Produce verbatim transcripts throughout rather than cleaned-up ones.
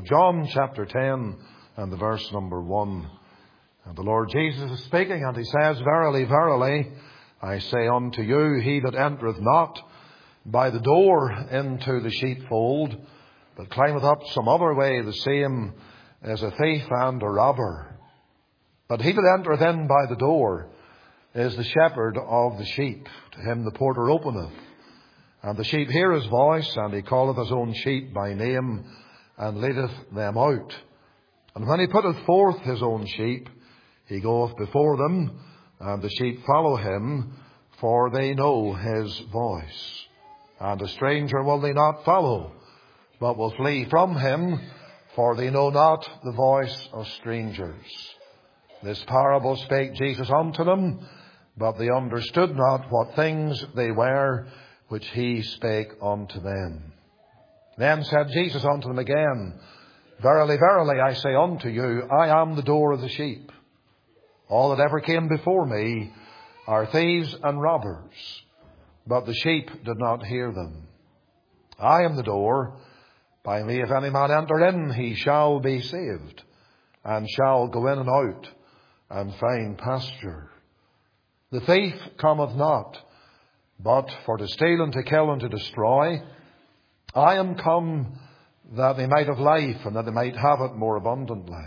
of John chapter ten and the verse number one. And the Lord Jesus is speaking, and he says, Verily, verily, I say unto you, he that entereth not by the door into the sheepfold, but climbeth up some other way, the same is a thief and a robber. But he that entereth in by the door is the shepherd of the sheep. To him the porter openeth, and the sheep hear his voice, and he calleth his own sheep by name, and leadeth them out. And when he putteth forth his own sheep, he goeth before them, and the sheep follow him, for they know his voice. And a stranger will they not follow, but will flee from him, for they know not the voice of strangers. This parable spake Jesus unto them, but they understood not what things they were which he spake unto them. Then said Jesus unto them again, Verily, verily, I say unto you, I am the door of the sheep. All that ever came before me are thieves and robbers, but the sheep did not hear them. I am the door. By me if any man enter in, he shall be saved, and shall go in and out, and find pasture. The thief cometh not, but for to steal and to kill and to destroy. I am come that they might have life, and that they might have it more abundantly.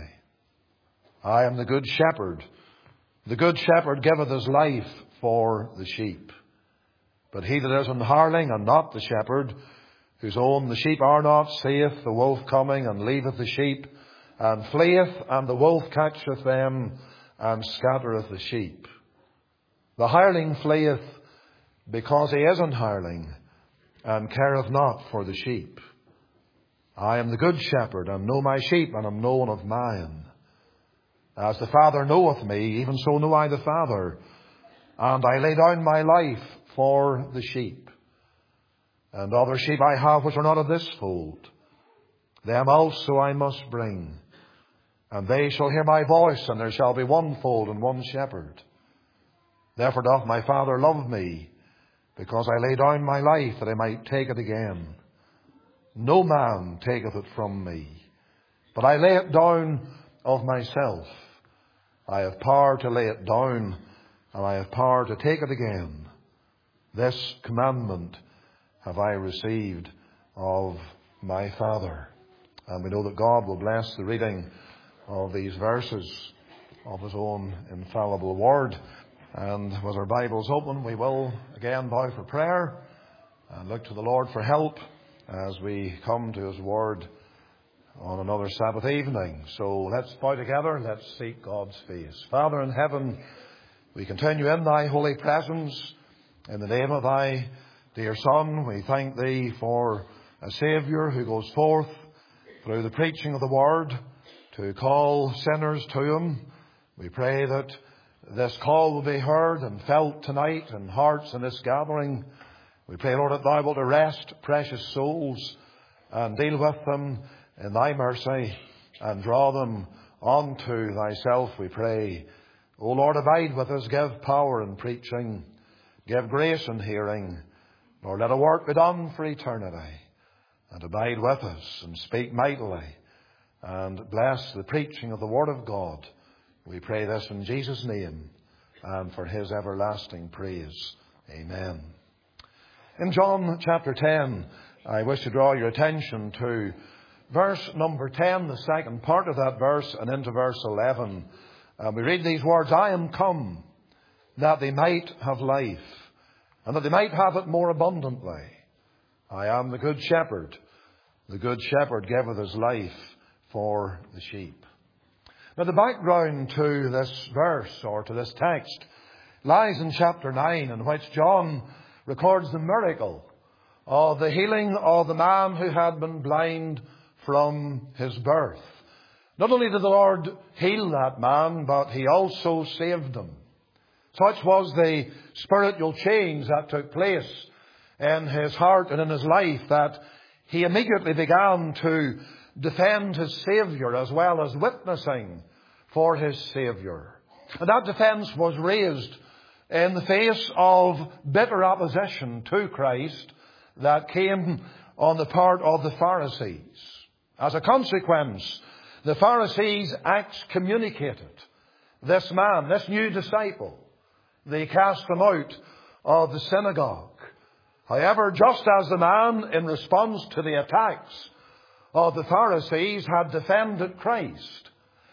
I am the good shepherd. The good shepherd giveth his life for the sheep. But he that is an hireling, and not the shepherd, whose own the sheep are not, seeth the wolf coming, and leaveth the sheep, and fleeth, and the wolf catcheth them, and scattereth the sheep. The hireling fleeth, because he is an hireling, and careth not for the sheep. I am the good shepherd, and know my sheep, and am known of mine. As the Father knoweth me, even so know I the Father, and I lay down my life for the sheep. And other sheep I have which are not of this fold, them also I must bring. And they shall hear my voice, and there shall be one fold and one shepherd. Therefore doth my Father love me, because I lay down my life that I might take it again. No man taketh it from me, but I lay it down of myself. I have power to lay it down, and I have power to take it again. This commandment have I received of my Father. And we know that God will bless the reading of these verses of his own infallible word. And with our Bibles open, we will again bow for prayer and look to the Lord for help as we come to his word on another Sabbath evening. So let's bow together. Let's seek God's face. Father in heaven, we continue in thy holy presence. In the name of thy dear Son, we thank thee for a Saviour who goes forth through the preaching of the word to call sinners to him. We pray that this call will be heard and felt tonight in hearts in this gathering. We pray, Lord, that thou wilt arrest precious souls and deal with them in thy mercy and draw them unto thyself, we pray. O Lord, abide with us, give power in preaching, give grace in hearing. Lord, let a work be done for eternity, and abide with us and speak mightily and bless the preaching of the word of God. We pray this in Jesus' name and for his everlasting praise. Amen. In John chapter ten, I wish to draw your attention to verse number ten, the second part of that verse, and into verse eleven. And we read these words, I am come that they might have life, and that they might have it more abundantly. I am the good shepherd. The good shepherd giveth his life for the sheep. Now the background to this verse, or to this text, lies in chapter nine, in which John records the miracle of the healing of the man who had been blind from his birth. Not only did the Lord heal that man, but he also saved him. Such was the spiritual change that took place in his heart and in his life, that he immediately began to defend his Saviour as well as witnessing for his Saviour. And that defence was raised in the face of bitter opposition to Christ that came on the part of the Pharisees. As a consequence, the Pharisees excommunicated this man, this new disciple. They cast him out of the synagogue. However, just as the man, in response to the attacks of the Pharisees, had defended Christ,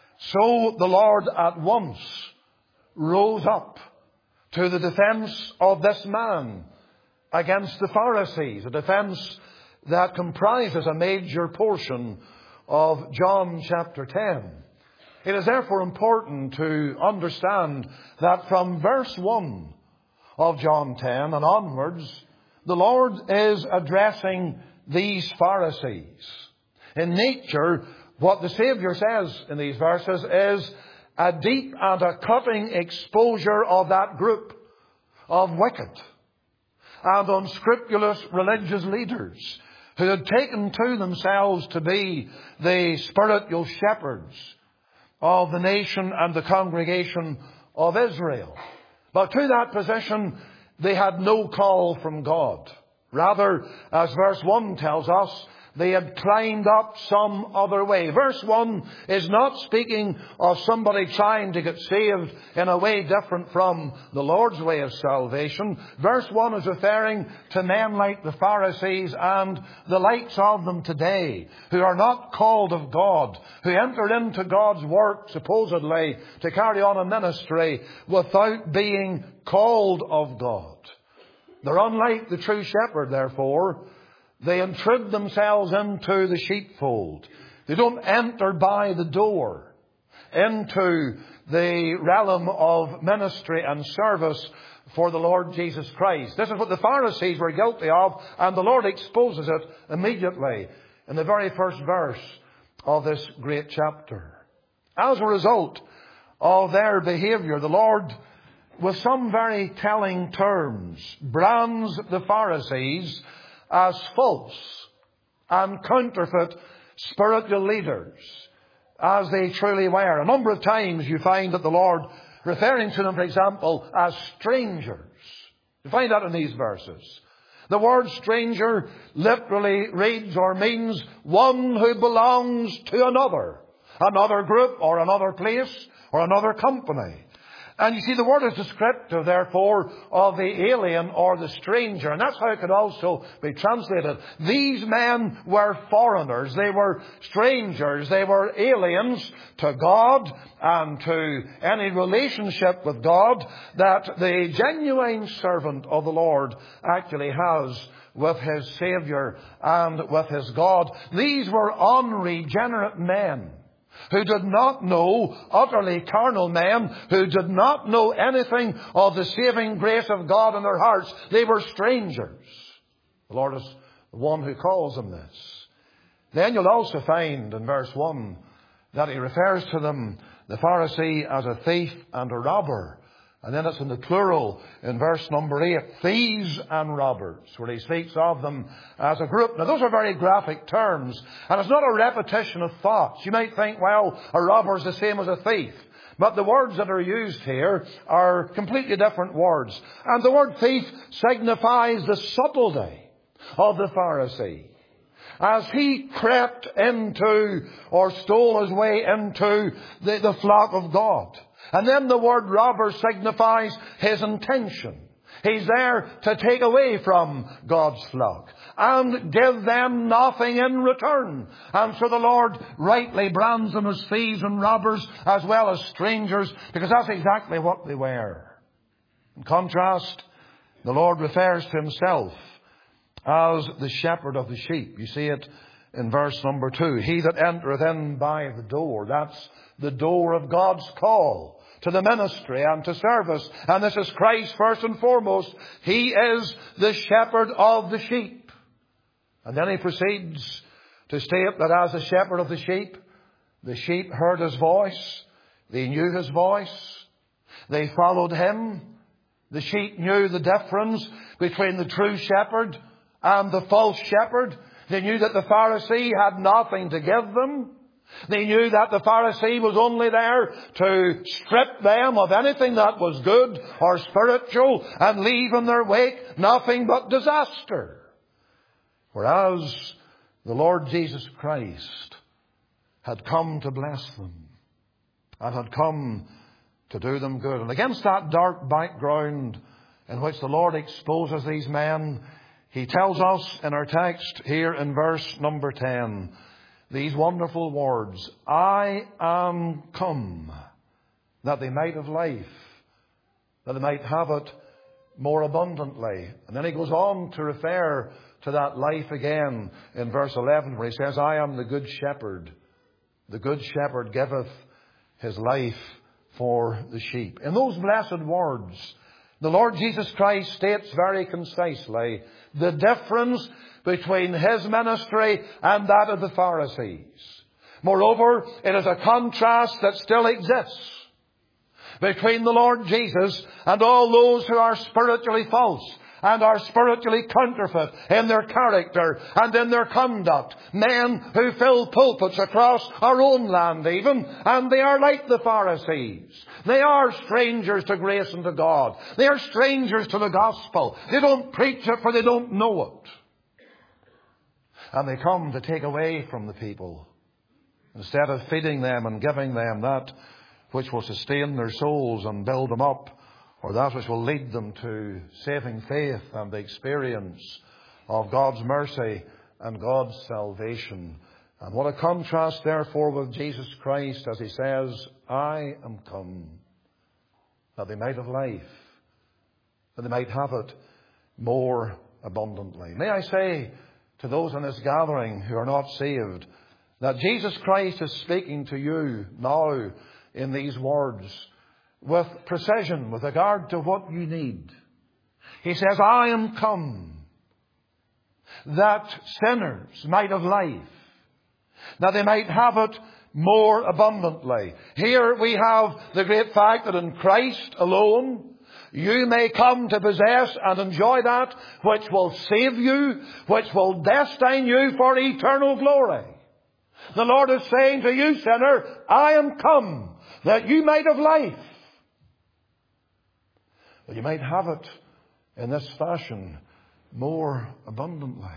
so the Lord at once rose up to the defense of this man against the Pharisees, a defense that comprises a major portion of John chapter ten. It is therefore important to understand that from verse one of John ten and onwards, the Lord is addressing these Pharisees. In nature, what the Saviour says in these verses is a deep and a cutting exposure of that group of wicked and unscrupulous religious leaders who had taken to themselves to be the spiritual shepherds of the nation and the congregation of Israel. But to that position, they had no call from God. Rather, as verse one tells us, they had climbed up some other way. Verse one is not speaking of somebody trying to get saved in a way different from the Lord's way of salvation. Verse one is referring to men like the Pharisees and the likes of them today, who are not called of God, who enter into God's work, supposedly, to carry on a ministry without being called of God. They're unlike the true shepherd, therefore. They intrude themselves into the sheepfold. They don't enter by the door into the realm of ministry and service for the Lord Jesus Christ. This is what the Pharisees were guilty of, and the Lord exposes it immediately in the very first verse of this great chapter. As a result of their behavior, the Lord, with some very telling terms, brands the Pharisees as false and counterfeit spiritual leaders, as they truly were. A number of times you find that the Lord referring to them, for example, as strangers. You find that in these verses. The word stranger literally reads or means one who belongs to another, another group or another place or another company. And you see, the word is descriptive, therefore, of the alien or the stranger. And that's how it could also be translated. These men were foreigners. They were strangers. They were aliens to God and to any relationship with God that the genuine servant of the Lord actually has with his Saviour and with his God. These were unregenerate men who did not know, utterly carnal men, who did not know anything of the saving grace of God in their hearts. They were strangers. The Lord is the one who calls them this. Then you'll also find in verse one that he refers to them, the Pharisee, as a thief and a robber. And then it's in the plural in verse number eight, thieves and robbers, where he speaks of them as a group. Now, those are very graphic terms, and it's not a repetition of thoughts. You might think, well, a robber is the same as a thief. But the words that are used here are completely different words. And the word thief signifies the subtlety of the Pharisee, as he crept into or stole his way into the, the flock of God. And then the word robber signifies his intention. He's there to take away from God's flock and give them nothing in return. And so the Lord rightly brands them as thieves and robbers as well as strangers, because that's exactly what they were. In contrast, the Lord refers to himself as the shepherd of the sheep. You see it in verse number two. He that entereth in by the door. That's the door of God's call to the ministry and to service. And this is Christ first and foremost. He is the shepherd of the sheep. And then he proceeds to state that as the shepherd of the sheep, the sheep heard his voice. They knew his voice. They followed him. The sheep knew the difference between the true shepherd and the false shepherd. They knew that the Pharisee had nothing to give them. They knew that the Pharisee was only there to strip them of anything that was good or spiritual and leave in their wake nothing but disaster. Whereas the Lord Jesus Christ had come to bless them and had come to do them good. And against that dark background in which the Lord exposes these men, He tells us in our text here in verse number ten, these wonderful words, I am come that they might have life, that they might have it more abundantly. And then He goes on to refer to that life again in verse eleven, where He says, I am the good shepherd. The good shepherd giveth his life for the sheep. In those blessed words, the Lord Jesus Christ states very concisely the difference between His ministry and that of the Pharisees. Moreover, it is a contrast that still exists between the Lord Jesus and all those who are spiritually false and are spiritually counterfeit in their character and in their conduct. Men who fill pulpits across our own land even, and they are like the Pharisees. They are strangers to grace and to God. They are strangers to the gospel. They don't preach it for they don't know it. And they come to take away from the people, instead of feeding them and giving them that which will sustain their souls and build them up, or that which will lead them to saving faith and the experience of God's mercy and God's salvation. And what a contrast, therefore, with Jesus Christ as He says, I am come that they might have life, that they might have it more abundantly. May I say to those in this gathering who are not saved, that Jesus Christ is speaking to you now in these words with precision with regard to what you need. He says, I am come that sinners might have life, that they might have it more abundantly. Here we have the great fact that in Christ alone you may come to possess and enjoy that which will save you, which will destine you for eternal glory. The Lord is saying to you, sinner, I am come that you might have life, that you might have it in this fashion more abundantly.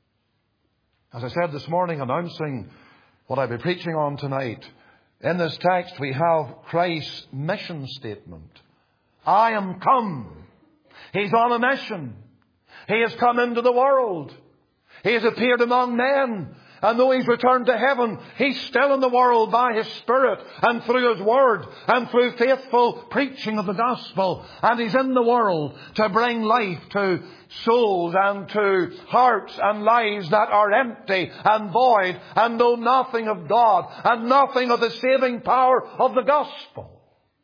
As I said this morning, announcing what I'll be preaching on tonight, in this text we have Christ's mission statement. I am come. He's on a mission. He has come into the world. He has appeared among men. And though He's returned to heaven, He's still in the world by His Spirit and through His Word and through faithful preaching of the gospel. And He's in the world to bring life to souls and to hearts and lives that are empty and void and know nothing of God and nothing of the saving power of the gospel.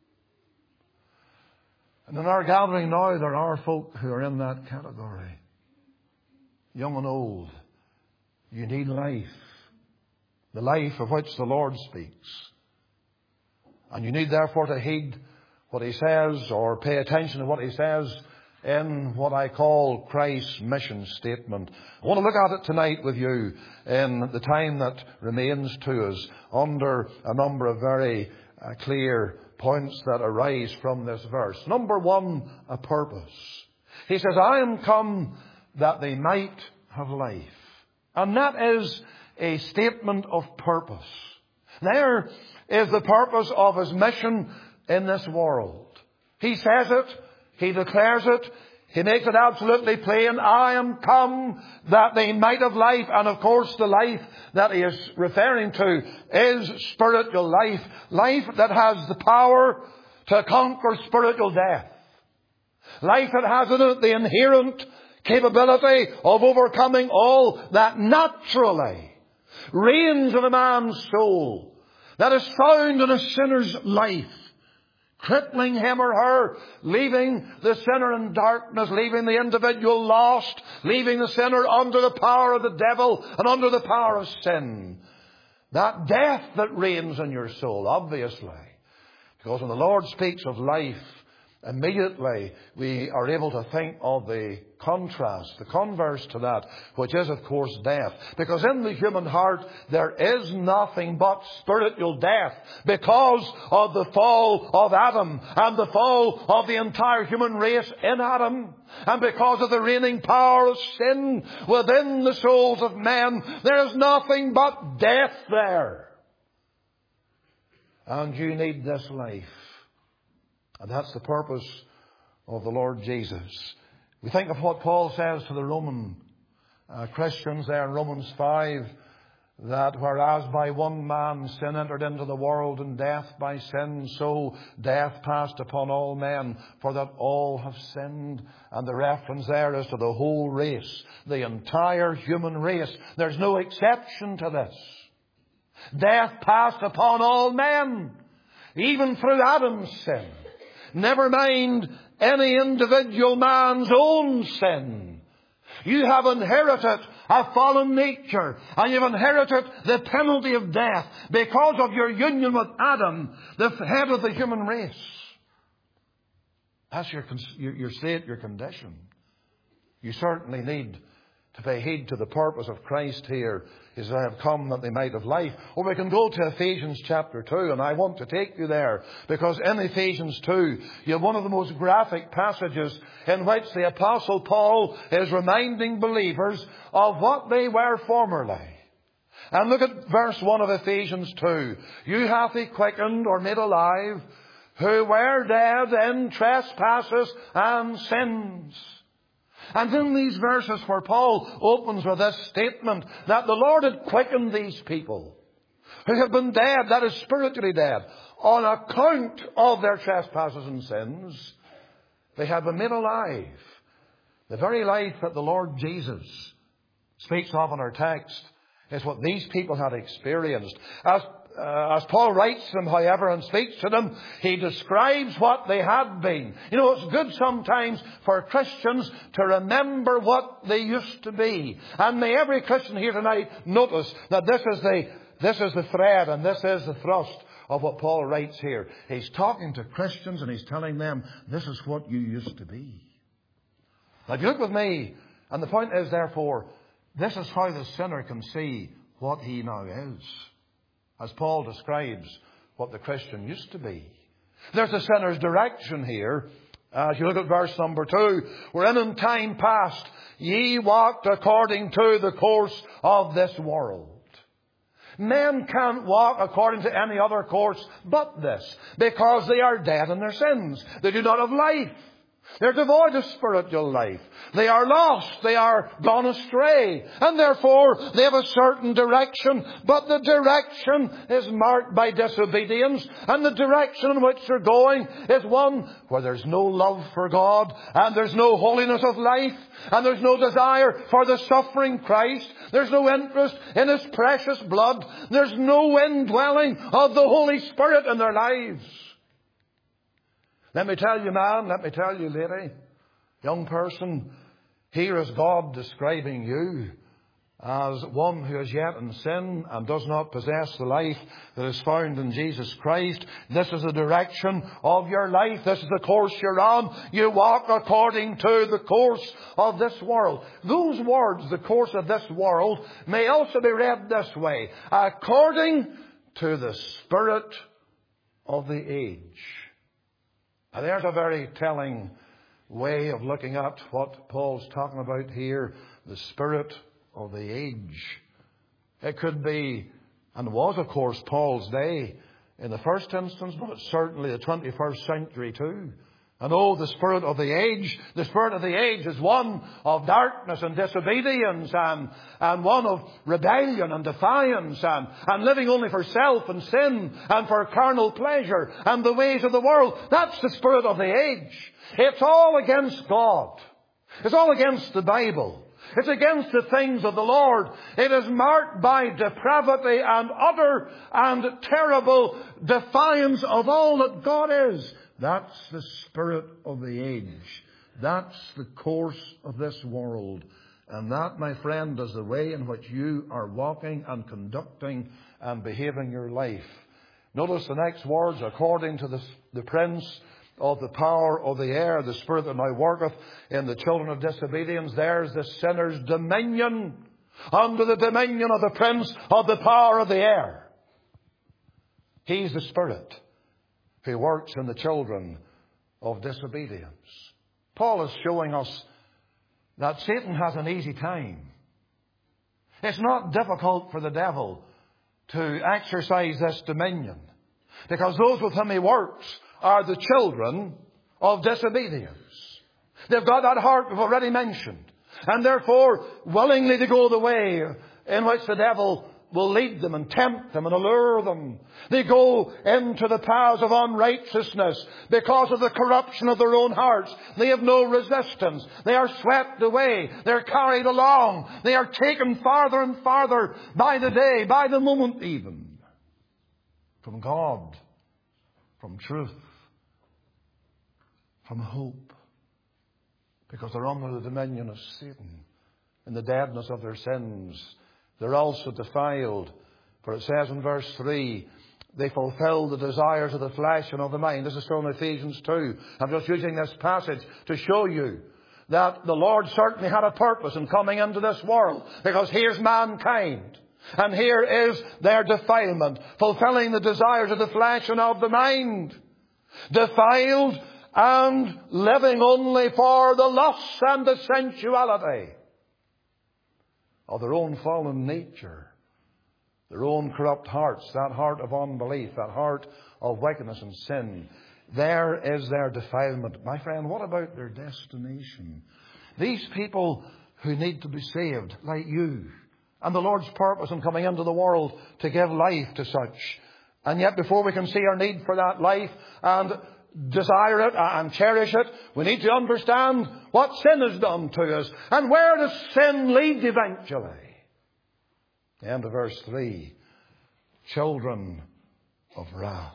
And in our gathering now, there are folk who are in that category, young and old. You need life, the life of which the Lord speaks. And you need therefore to heed what He says, or pay attention to what He says in what I call Christ's mission statement. I want to look at it tonight with you in the time that remains to us under a number of very uh, clear points that arise from this verse. Number one, a purpose. He says, I am come that they might have life. And that is a statement of purpose. There is the purpose of His mission in this world. He says it. He declares it. He makes it absolutely plain. I am come that they might have life. And of course the life that He is referring to is spiritual life. Life that has the power to conquer spiritual death. Life that has in it the inherent capability of overcoming all that naturally reigns in a man's soul, that is found in a sinner's life, crippling him or her, leaving the sinner in darkness, leaving the individual lost, leaving the sinner under the power of the devil and under the power of sin. That death that reigns in your soul, obviously. Because when the Lord speaks of life immediately we are able to think of the contrast, the converse to that, which is, of course, death. Because in the human heart there is nothing but spiritual death because of the fall of Adam and the fall of the entire human race in Adam. And because of the reigning power of sin within the souls of men, there is nothing but death there. And you need this life. And that's the purpose of the Lord Jesus. We think of what Paul says to the Roman uh, Christians there in Romans five, that whereas by one man sin entered into the world, and death by sin, so death passed upon all men, for that all have sinned. And the reference there is to the whole race, the entire human race. There's no exception to this. Death passed upon all men, even through Adam's sin. Never mind any individual man's own sin. You have inherited a fallen nature, and you've inherited the penalty of death because of your union with Adam, the head of the human race. That's your, your state, your condition. You certainly need to pay heed to the purpose of Christ here, is I have come that they might have life. Or we can go to Ephesians chapter two, and I want to take you there, because in Ephesians two, you have one of the most graphic passages in which the Apostle Paul is reminding believers of what they were formerly. And look at verse one of Ephesians two. You hath he quickened or made alive, who were dead in trespasses and sins. And in these verses where Paul opens with this statement that the Lord had quickened these people who had been dead, that is spiritually dead, on account of their trespasses and sins, they had been made alive. The very life that the Lord Jesus speaks of in our text is what these people had experienced. As Uh, as Paul writes them, however, and speaks to them, he describes what they had been. You know, it's good sometimes for Christians to remember what they used to be. And may every Christian here tonight notice that this is the, this is the thread and this is the thrust of what Paul writes here. He's talking to Christians and he's telling them, this is what you used to be. Now, if you look with me, and the point is, therefore, this is how the sinner can see what he now is, as Paul describes what the Christian used to be. There's a sinner's direction here. As you look at verse number two, wherein in time past ye walked according to the course of this world. Men can't walk according to any other course but this, because they are dead in their sins. They do not have life. They're devoid of spiritual life. They are lost. They are gone astray. And therefore, they have a certain direction. But the direction is marked by disobedience. And the direction in which they're going is one where there's no love for God. And there's no holiness of life. And there's no desire for the suffering Christ. There's no interest in His precious blood. There's no indwelling of the Holy Spirit in their lives. Let me tell you, man, let me tell you, lady, young person, here is God describing you as one who is yet in sin and does not possess the life that is found in Jesus Christ. This is the direction of your life. This is the course you're on. You walk according to the course of this world. Those words, the course of this world, may also be read this way: according to the spirit of the age. Now, there's a very telling way of looking at what Paul's talking about here, the spirit of the age. It could be, and was of course, Paul's day in the first instance, but it's certainly the twenty-first century too. And oh, the spirit of the age, the spirit of the age is one of darkness and disobedience and, and one of rebellion and defiance and, and living only for self and sin and for carnal pleasure and the ways of the world. That's the spirit of the age. It's all against God. It's all against the Bible. It's against the things of the Lord. It is marked by depravity and utter and terrible defiance of all that God is. That's the spirit of the age. That's the course of this world. And that, my friend, is the way in which you are walking and conducting and behaving your life. Notice the next words, according to the, the prince of the power of the air, the spirit that now worketh in the children of disobedience. There's the sinner's dominion under the dominion of the prince of the power of the air. He's the spirit who works in the children of disobedience. Paul is showing us that Satan has an easy time. It's not difficult for the devil to exercise this dominion, because those with whom he works are the children of disobedience. They've got that heart we've already mentioned, and therefore willingly to go the way in which the devil will lead them and tempt them and allure them. They go into the paths of unrighteousness because of the corruption of their own hearts. They have no resistance. They are swept away. They're carried along. They are taken farther and farther by the day, by the moment even, from God, from truth, from hope, because they're under the dominion of Satan in the deadness of their sins. They're also defiled. For it says in verse three, they fulfill the desires of the flesh and of the mind. This is still in Ephesians two. I'm just using this passage to show you that the Lord certainly had a purpose in coming into this world, because here's mankind, and here is their defilement, fulfilling the desires of the flesh and of the mind. Defiled and living only for the lusts and the sensuality of their own fallen nature, their own corrupt hearts, that heart of unbelief, that heart of wickedness and sin. There is their defilement. My friend, what about their destination? These people who need to be saved, like you, and the Lord's purpose in coming into the world to give life to such. And yet before we can see our need for that life and desire it and cherish it, we need to understand what sin has done to us. And where does sin lead eventually? The end of verse three. Children of wrath.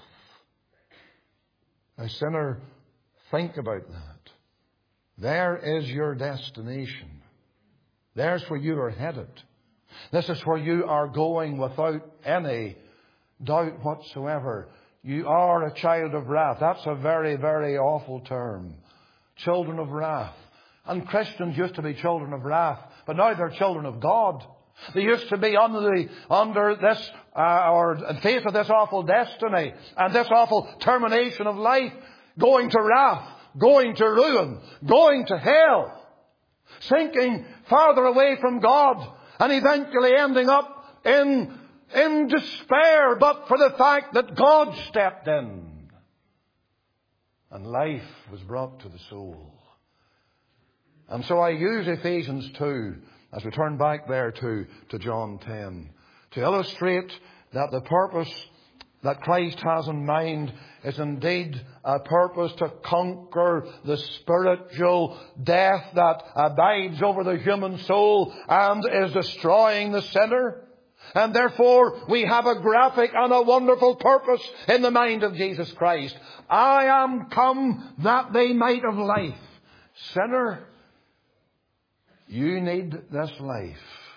Now, sinner, think about that. There is your destination. There's where you are headed. This is where you are going without any doubt whatsoever. You are a child of wrath. That's a very, very awful term. Children of wrath. And Christians used to be children of wrath, but now they're children of God. They used to be under the, under this, uh, or faced with this awful destiny and this awful termination of life, going to wrath, going to ruin, going to hell, sinking farther away from God, and eventually ending up in in despair, but for the fact that God stepped in and life was brought to the soul. And so I use Ephesians two, as we turn back there to, to John ten, to illustrate that the purpose that Christ has in mind is indeed a purpose to conquer the spiritual death that abides over the human soul and is destroying the sinner. And therefore we have a graphic and a wonderful purpose in the mind of Jesus Christ. I am come that they might have life. Sinner, you need this life.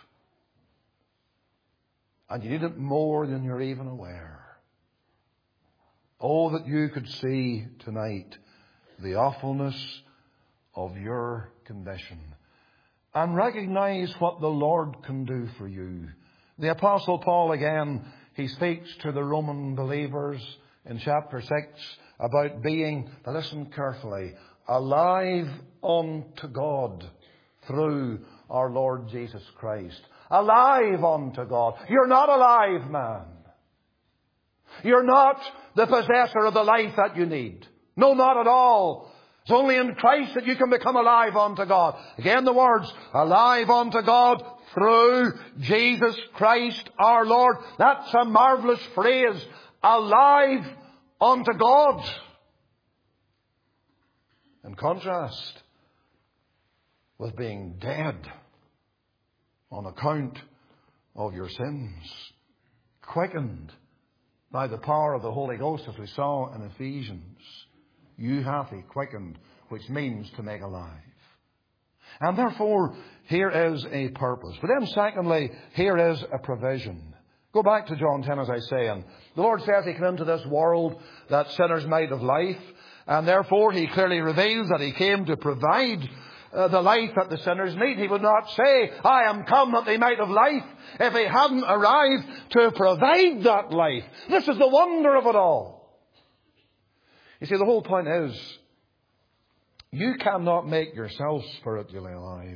And you need it more than you're even aware. Oh, that you could see tonight the awfulness of your condition and recognize what the Lord can do for you. The Apostle Paul again, he speaks to the Roman believers in chapter six about being, now listen carefully, alive unto God through our Lord Jesus Christ. Alive unto God. You're not alive, man. You're not the possessor of the life that you need. No, not at all. It's only in Christ that you can become alive unto God. Again, the words, alive unto God through Jesus Christ our Lord. That's a marvelous phrase. Alive unto God. In contrast with being dead on account of your sins. Quickened by the power of the Holy Ghost, as we saw in Ephesians. You hath He quickened, which means to make alive. And therefore, here is a purpose. But then secondly, here is a provision. Go back to John ten, as I say, and the Lord says He came into this world that sinners might have life, and therefore He clearly reveals that He came to provide uh, the life that the sinners need. He would not say, I am come that they might have life, if He hadn't arrived to provide that life. This is the wonder of it all. You see, the whole point is, you cannot make yourself spiritually alive.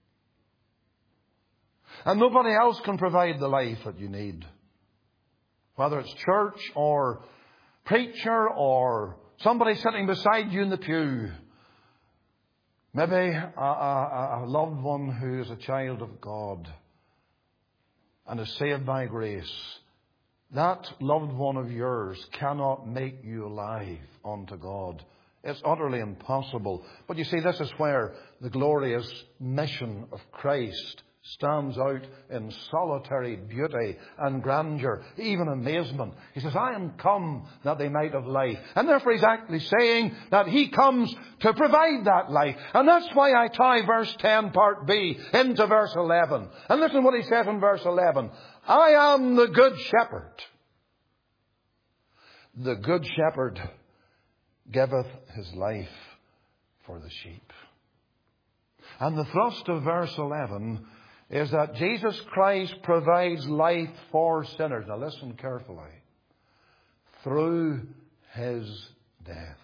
And nobody else can provide the life that you need. Whether it's church or preacher or somebody sitting beside you in the pew. Maybe a, a, a loved one who is a child of God and is saved by grace. That loved one of yours cannot make you alive unto God. It's utterly impossible. But you see, this is where the glorious mission of Christ stands out in solitary beauty and grandeur, even amazement. He says, I am come that they might have life. And therefore He's actually saying that He comes to provide that life. And that's why I tie verse ten part B into verse eleven. And listen what He says in verse eleven. I am the good shepherd. The good shepherd giveth his life for the sheep. And the thrust of verse eleven is that Jesus Christ provides life for sinners. Now listen carefully. Through His death.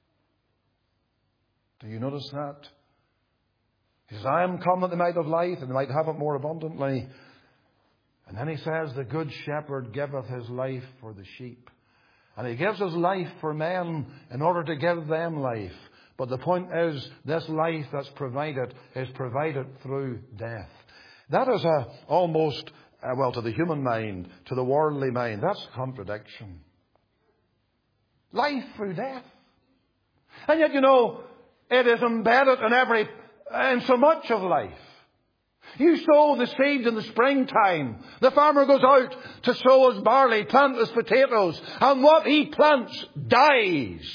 Do you notice that? He says, I am come that they might have life and they might have it more abundantly. And then He says, the good shepherd giveth his life for the sheep. And He gives His life for men in order to give them life. But the point is, this life that's provided is provided through death. That is a almost, uh, well, to the human mind, to the worldly mind, that's a contradiction. Life through death. And yet, you know, it is embedded in every, in so much of life. You sow the seeds in the springtime. The farmer goes out to sow his barley, plant his potatoes, and what he plants dies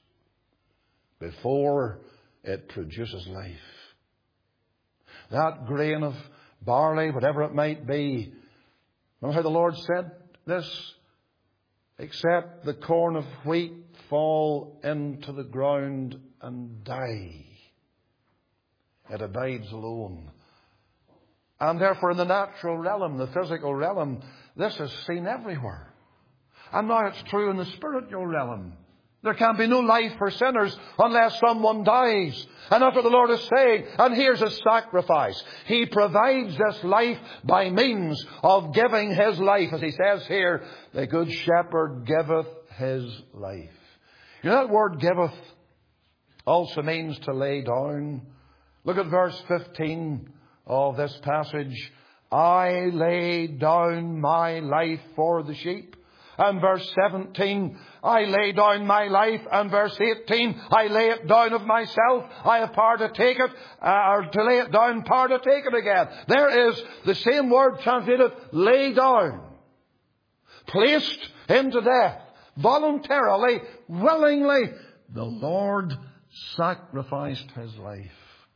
before it produces life. That grain of barley, whatever it might be. Remember how the Lord said this? Except the corn of wheat fall into the ground and die. It abides alone. And therefore in the natural realm, the physical realm, this is seen everywhere. And now it's true in the spiritual realm. There can be no life for sinners unless someone dies. And that's what the Lord is saying. And here's His sacrifice. He provides this life by means of giving His life. As He says here, the good shepherd giveth his life. You know that word giveth also means to lay down. Look at verse fifteen of this passage. I lay down my life for the sheep. And verse seventeen, I lay down my life. And verse eighteen, I lay it down of myself. I have power to take it, uh, or to lay it down, power to take it again. There is the same word translated, lay down. Placed into death. Voluntarily, willingly, the Lord sacrificed His life.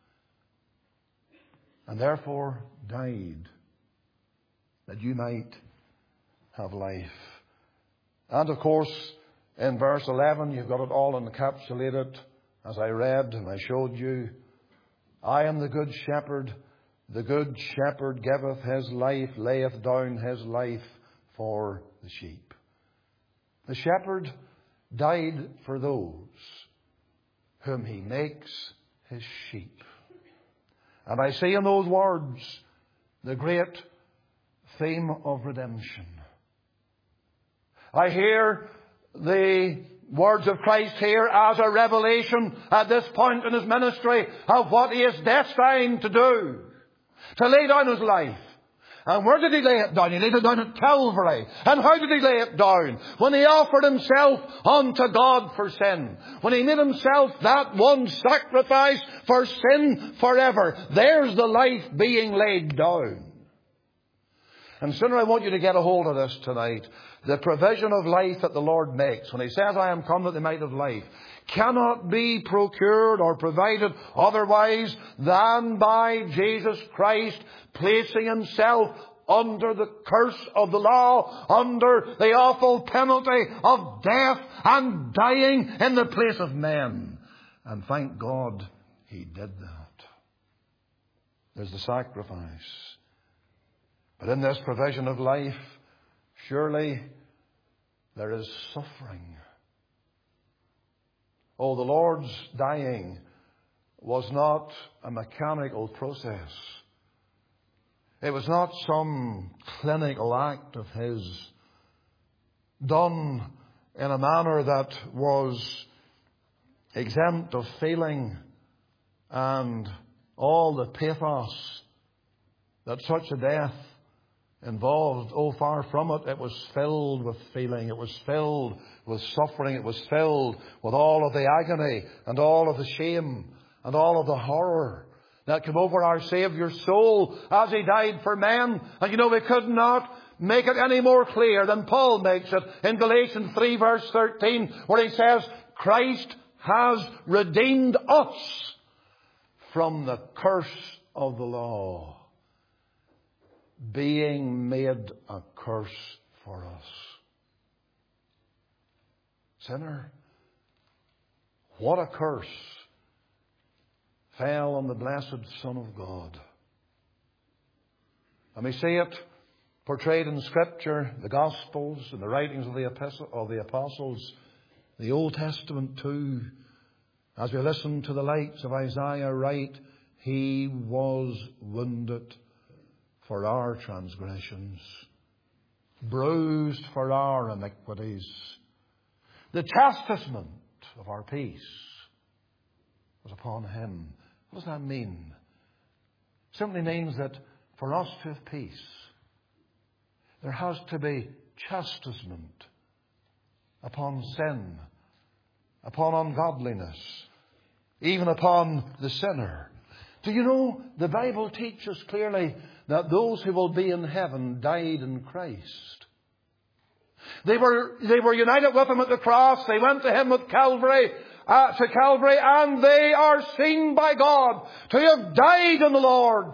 And therefore died that you might have life. And of course, in verse eleven, you've got it all encapsulated, as I read and I showed you. I am the good shepherd. The good shepherd giveth his life, layeth down his life for the sheep. The shepherd died for those whom he makes his sheep. And I see in those words the great theme of redemption. I hear the words of Christ here as a revelation at this point in His ministry of what He is destined to do. To lay down His life. And where did He lay it down? He laid it down at Calvary. And how did He lay it down? When He offered Himself unto God for sin. When He made Himself that one sacrifice for sin forever. There's the life being laid down. And sooner I want you to get a hold of this tonight. The provision of life that the Lord makes. When He says, I am come that they might have life, cannot be procured or provided otherwise than by Jesus Christ placing Himself under the curse of the law, under the awful penalty of death and dying in the place of men. And thank God He did that. There's the sacrifice. But in this provision of life, surely there is suffering. Oh, the Lord's dying was not a mechanical process. It was not some clinical act of His done in a manner that was exempt of feeling and all the pathos that such a death involved. Oh, far from it. It was filled with feeling. It was filled with suffering. It was filled with all of the agony and all of the shame and all of the horror that came over our Saviour's soul as He died for men. And you know, we could not make it any more clear than Paul makes it in Galatians three verse thirteen, where he says, Christ has redeemed us from the curse of the law, being made a curse for us. Sinner, what a curse fell on the blessed Son of God. And we see it portrayed in Scripture, the Gospels and the writings of the, epistle, of the Apostles, the Old Testament too. As we listen to the likes of Isaiah write, He was wounded for our transgressions, bruised for our iniquities. The chastisement of our peace was upon Him. What does that mean? It simply means that for us to have peace, there has to be chastisement upon sin, upon ungodliness, even upon the sinner. Do you know, the Bible teaches clearly that those who will be in heaven died in Christ. They were, they were united with Him at the cross. They went to Him with Calvary, uh, to Calvary, and they are seen by God to have died in the Lord.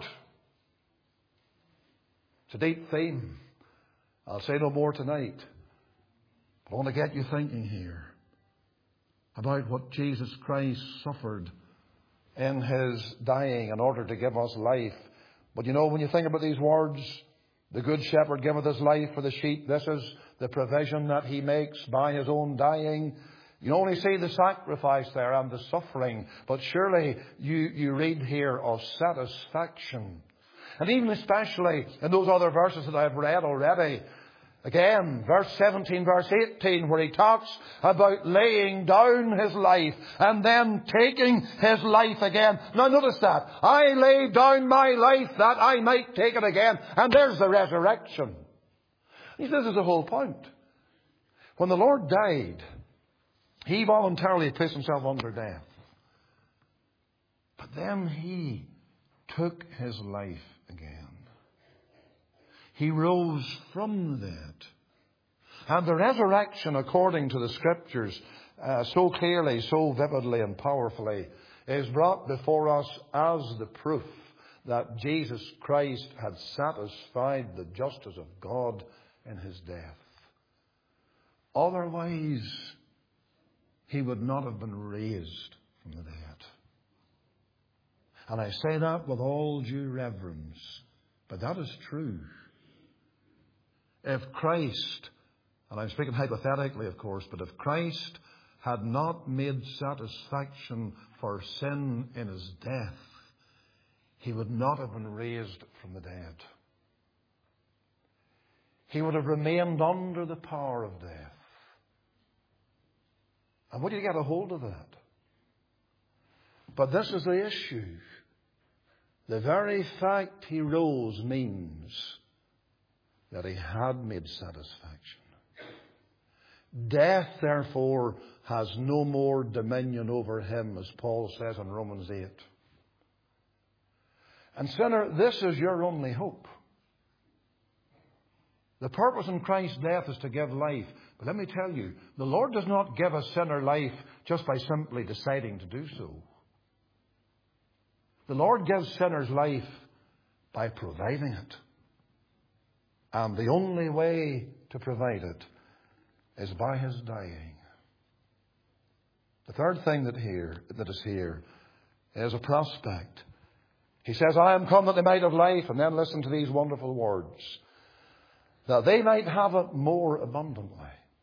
It's a deep theme. I'll say no more tonight. But I want to get you thinking here about what Jesus Christ suffered in His dying in order to give us life. But you know, when you think about these words, the Good Shepherd giveth His life for the sheep, this is the provision that He makes by His own dying. You only see the sacrifice there and the suffering, but surely you, you read here of satisfaction. And even especially in those other verses that I've read already, again, verse seventeen, verse eighteen, where He talks about laying down His life and then taking His life again. Now notice that. I lay down my life that I might take it again. And there's the resurrection. This is the whole point. When the Lord died, He voluntarily placed Himself under death. But then He took His life again. He rose from the dead. And the resurrection, according to the Scriptures, uh, so clearly, so vividly and powerfully, is brought before us as the proof that Jesus Christ had satisfied the justice of God in His death. Otherwise, He would not have been raised from the dead. And I say that with all due reverence, but that is true. If Christ, and I'm speaking hypothetically of course, but if Christ had not made satisfaction for sin in His death, He would not have been raised from the dead. He would have remained under the power of death. And would you get a hold of that? But this is the issue. The very fact He rose means that He had made satisfaction. Death, therefore, has no more dominion over Him, as Paul says in Romans eight. And sinner, this is your only hope. The purpose in Christ's death is to give life. But let me tell you, the Lord does not give a sinner life just by simply deciding to do so. The Lord gives sinners life by providing it. And the only way to provide it is by His dying. The third thing that here that is here is a prospect. He says, I am come that they might have life. And then listen to these wonderful words. That they might have it more abundantly.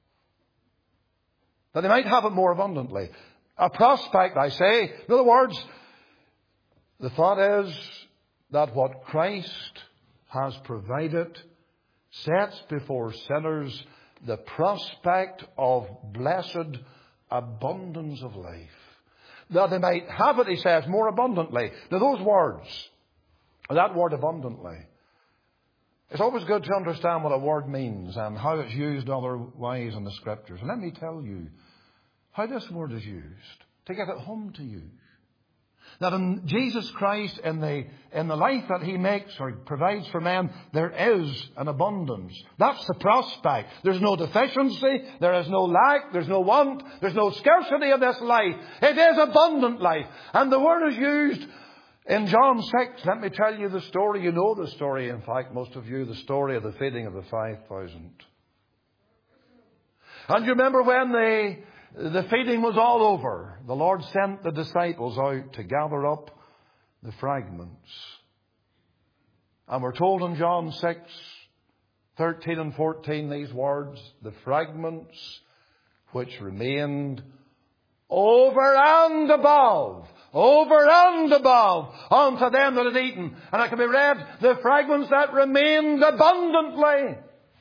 That they might have it more abundantly. A prospect, I say. In other words, the thought is that what Christ has provided sets before sinners the prospect of blessed abundance of life. That they might have it, he says, more abundantly. Now those words, that word abundantly, it's always good to understand what a word means and how it's used otherwise in the Scriptures. And let me tell you how this word is used to get it home to you. That in Jesus Christ, in the, in the life that He makes or provides for men, there is an abundance. That's the prospect. There's no deficiency. There is no lack. There's no want. There's no scarcity of this life. It is abundant life. And the word is used in John six. Let me tell you the story. You know the story, in fact, most of you, the story of the feeding of the five thousand. And you remember when they... the feeding was all over. The Lord sent the disciples out to gather up the fragments. And we're told in John six, thirteen and fourteen these words, the fragments which remained over and above, over and above, unto them that had eaten. And it can be read, the fragments that remained abundantly.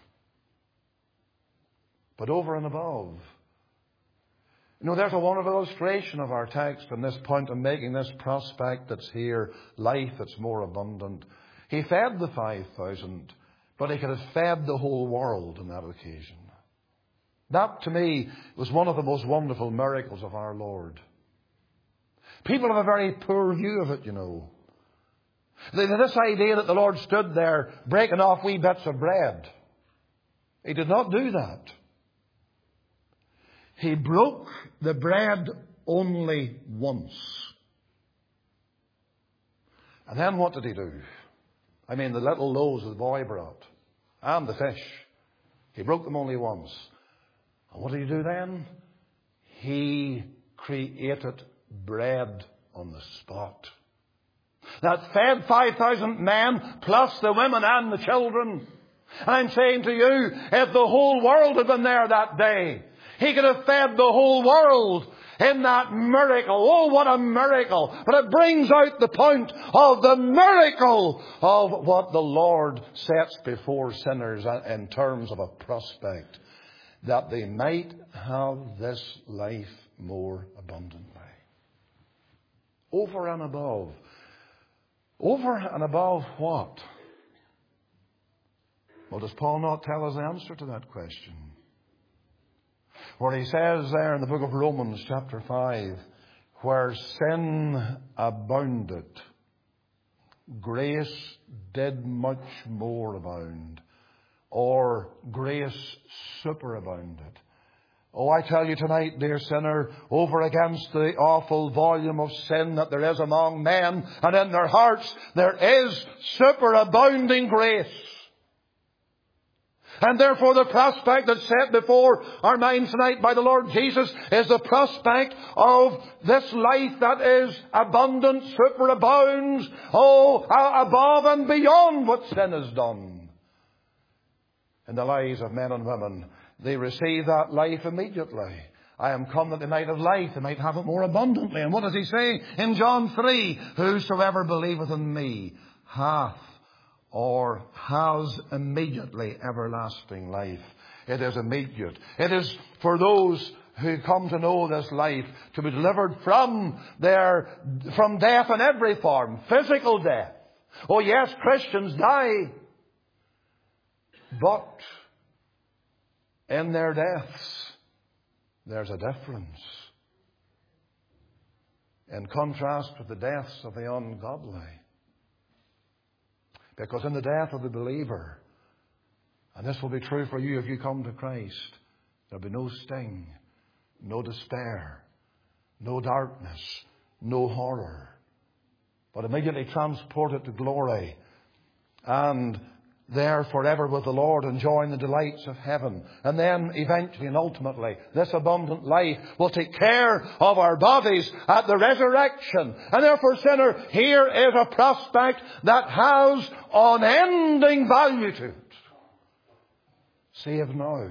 But over and above. You know, there's a wonderful illustration of our text on this point of making this prospect that's here, life that's more abundant. He fed the five thousand, but He could have fed the whole world on that occasion. That, to me, was one of the most wonderful miracles of our Lord. People have a very poor view of it, you know. They have this idea that the Lord stood there breaking off wee bits of bread. He did not do that. He broke the bread only once. And then what did He do? I mean, the little loaves the boy brought. And the fish. He broke them only once. And what did He do then? He created bread on the spot. That fed five thousand men, plus the women and the children. And I'm saying to you, if the whole world had been there that day, He could have fed the whole world in that miracle. Oh, what a miracle. But it brings out the point of the miracle of what the Lord sets before sinners in terms of a prospect. That they might have this life more abundantly. Over and above. Over and above what? Well, does Paul not tell us the answer to that question? Where he says there in the book of Romans chapter five, where sin abounded, grace did much more abound, or grace superabounded. Oh, I tell you tonight, dear sinner, over against the awful volume of sin that there is among men and in their hearts, there is superabounding grace. And therefore the prospect that's set before our minds tonight by the Lord Jesus is the prospect of this life that is abundant, superabounds, oh, above and beyond what sin has done. In the lives of men and women, they receive that life immediately. I am come that they might have life, they might have it more abundantly. And what does He say in John three? Whosoever believeth in me hath or has immediately everlasting life. It is immediate. It is for those who come to know this life to be delivered from their, from death in every form. Physical death. Oh yes, Christians die. But in their deaths, there's a difference. In contrast with the deaths of the ungodly. Because in the death of the believer, and this will be true for you if you come to Christ, there'll be no sting, no despair, no darkness, no horror, but immediately transported to glory and there forever with the Lord, enjoying the delights of heaven. And then eventually and ultimately, this abundant life will take care of our bodies at the resurrection. And therefore, sinner, here is a prospect that has unending value to it. Save now,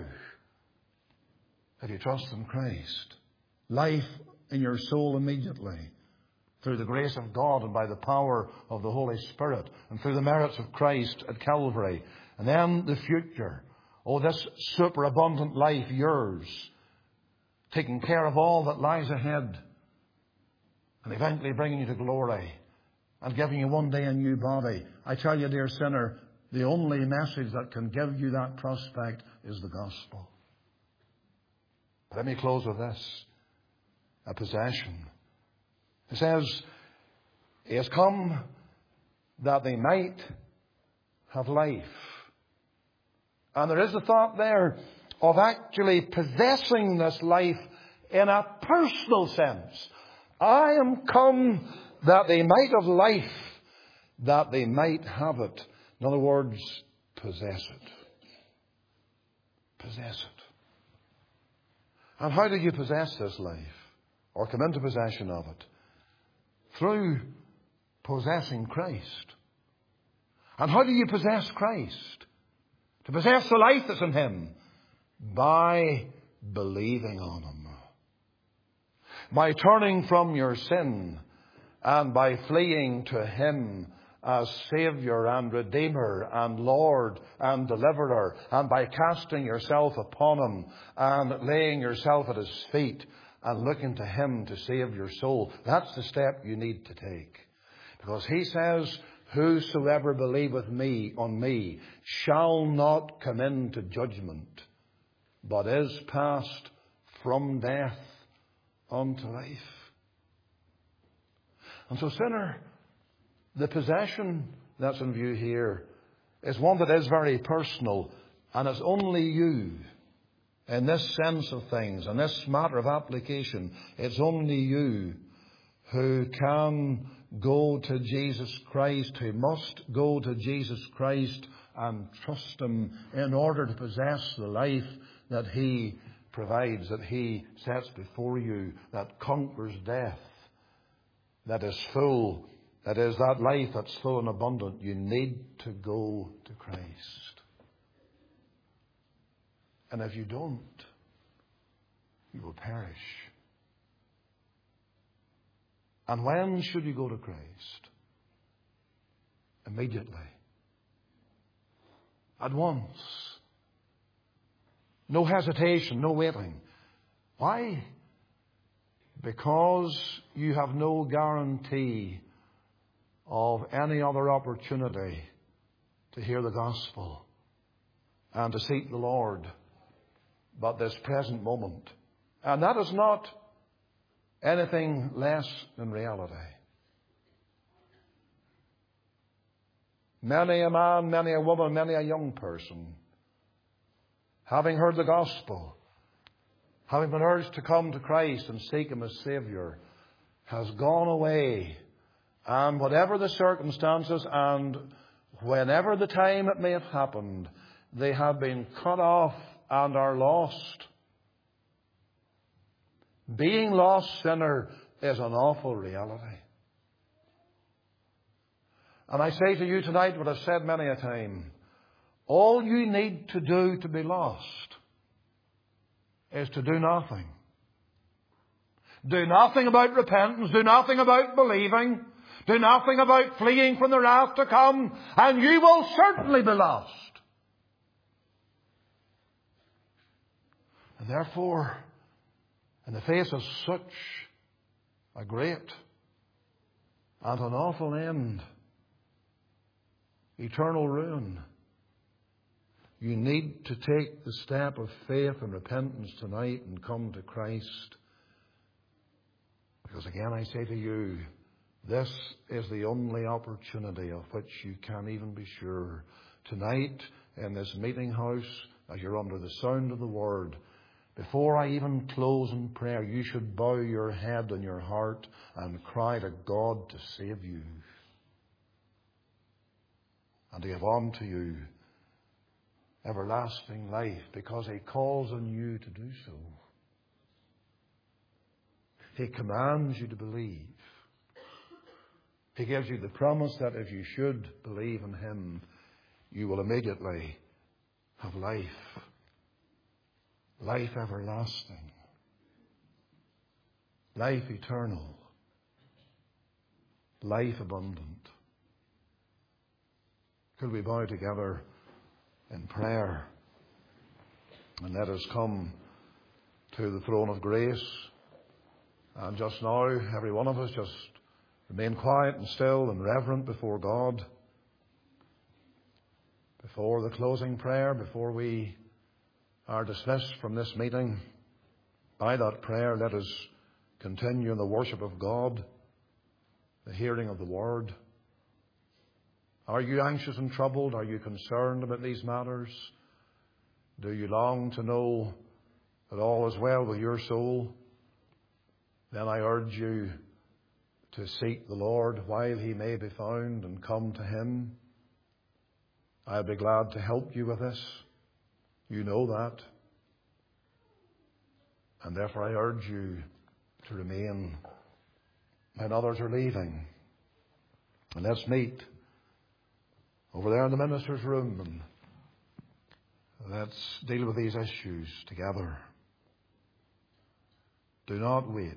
if you trust in Christ. Life in your soul immediately, through the grace of God and by the power of the Holy Spirit, and through the merits of Christ at Calvary. And then the future. Oh, this superabundant life, yours, taking care of all that lies ahead, and eventually bringing you to glory, and giving you one day a new body. I tell you, dear sinner, the only message that can give you that prospect is the gospel. But let me close with this. A possession. It says, He has come that they might have life. And there is the thought there of actually possessing this life in a personal sense. I am come that they might have life, that they might have it. In other words, possess it. Possess it. And how do you possess this life? Or come into possession of it? Through possessing Christ. And how do you possess Christ? To possess the life that's in Him? By believing on Him. By turning from your sin and by fleeing to Him as Saviour and Redeemer and Lord and Deliverer, and by casting yourself upon Him and laying yourself at His feet and looking to Him to save your soul. That's the step you need to take. Because He says, whosoever believeth me on me shall not come into judgment, but is passed from death unto life. And so, sinner, the possession that's in view here is one that is very personal, and it's only you. In this sense of things, in this matter of application, it's only you who can go to Jesus Christ, who must go to Jesus Christ and trust Him in order to possess the life that He provides, that He sets before you, that conquers death, that is full, that is that life that's full and abundant. You need to go to Christ. And if you don't, you will perish. And when should you go to Christ? Immediately. At once. No hesitation, no waiting. Why? Because you have no guarantee of any other opportunity to hear the gospel and to seek the Lord but this present moment. And that is not anything less than reality. Many a man, many a woman, many a young person, having heard the gospel, having been urged to come to Christ and seek Him as Saviour, has gone away, and whatever the circumstances and whenever the time it may have happened, they have been cut off and are lost. Being lost, sinner, is an awful reality. And I say to you tonight what I've said many a time. All you need to do to be lost is to do nothing. Do nothing about repentance. Do nothing about believing. Do nothing about fleeing from the wrath to come. And you will certainly be lost. And therefore, in the face of such a great and an awful end, eternal ruin, you need to take the step of faith and repentance tonight and come to Christ. Because again, I say to you, this is the only opportunity of which you can even be sure. Tonight, in this meeting house, as you're under the sound of the word, before I even close in prayer, you should bow your head and your heart and cry to God to save you and to give unto you everlasting life, because He calls on you to do so. He commands you to believe. He gives you the promise that if you should believe in Him, you will immediately have life. Life everlasting. Life eternal. Life abundant. Could we bow together in prayer, and let us come to the throne of grace. And just now, every one of us just remain quiet and still and reverent before God, before the closing prayer, before we are dismissed from this meeting. By that prayer, let us continue in the worship of God, the hearing of the Word. Are you anxious and troubled? Are you concerned about these matters? Do you long to know that all is well with your soul? Then I urge you to seek the Lord while He may be found and come to Him. I'll be glad to help you with this. You know that. And therefore I urge you to remain when others are leaving. And let's meet over there in the minister's room, and let's deal with these issues together. Do not wait,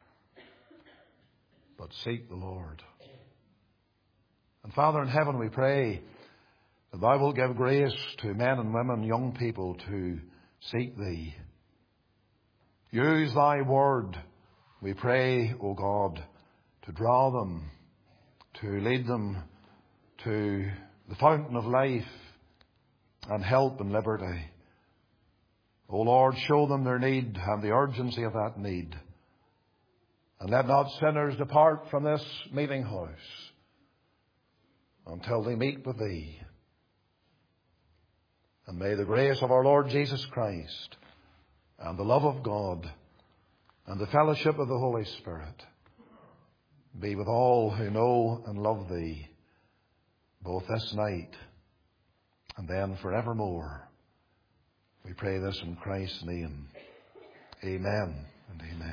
but seek the Lord. And Father in heaven, we pray that Thou wilt give grace to men and women, young people, to seek Thee. Use Thy word, we pray, O God, to draw them, to lead them to the fountain of life and help and liberty. O Lord, show them their need and the urgency of that need. And let not sinners depart from this meeting house until they meet with Thee. And may the grace of our Lord Jesus Christ and the love of God and the fellowship of the Holy Spirit be with all who know and love Thee, both this night and then forevermore. We pray this in Christ's name. Amen and amen.